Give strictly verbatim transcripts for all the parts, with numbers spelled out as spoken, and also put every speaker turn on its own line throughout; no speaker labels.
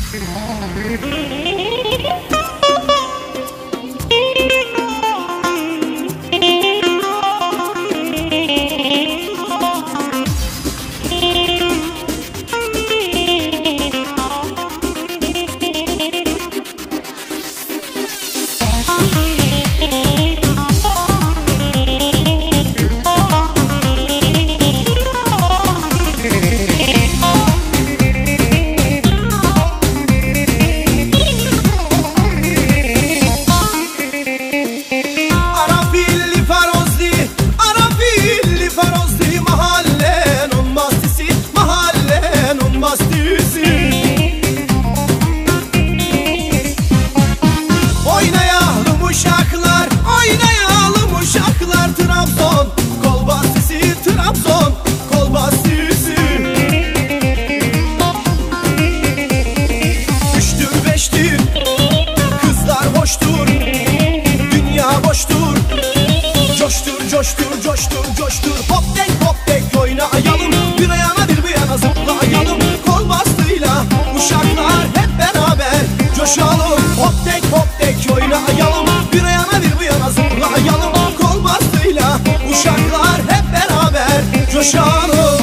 Coştur, coştur, coştur, hop tek hop tek oynayalım. Bir yana bir bu yana zıplayalım. Kol bastığıyla uşaklar hep beraber coşalım. Hop tek hop tek oynayalım. Bir yana bir bu yana zıplayalım. Kol bastığıyla uşaklar hep beraber coşalım.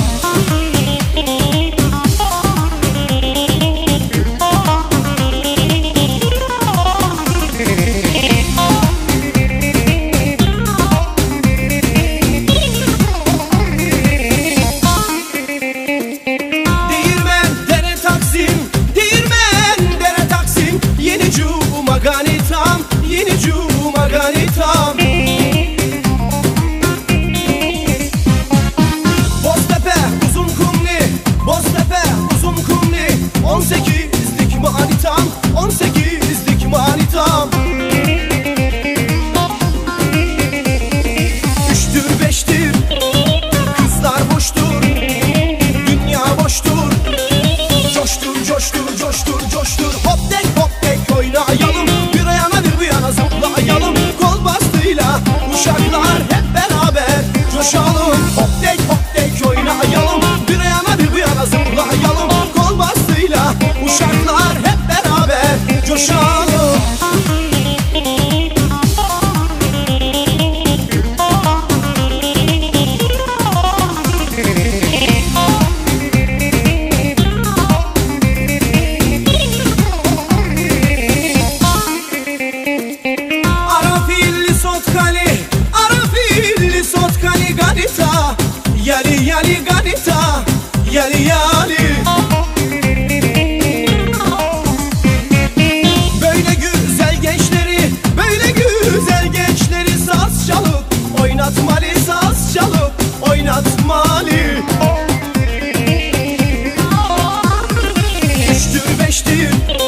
Yeni Cuma ganitam. Boztepe uzun kumli, Boztepe uzun kumli. On sekizlik manitam, on sekizlik manitam. Üçtür beştir, kızlar boştur, dünya boştur. Coştur, coştur, coştur, coştur, hop tek hop tek oynayalım. Zıplayalım, kol bastığıyla uşaklar hep beraber coşalım. Hop tek hop tek oynayalım. Bir yana bir bu yana zıplayalım. Kol bastığıyla uşaklar hep beraber coşalım. Yali yali ganita, yali yali. Böyle güzel gençleri, böyle güzel gençleri saz çalıp oynatmalı, saz çalıp oynatmalı. Üçtür beştir,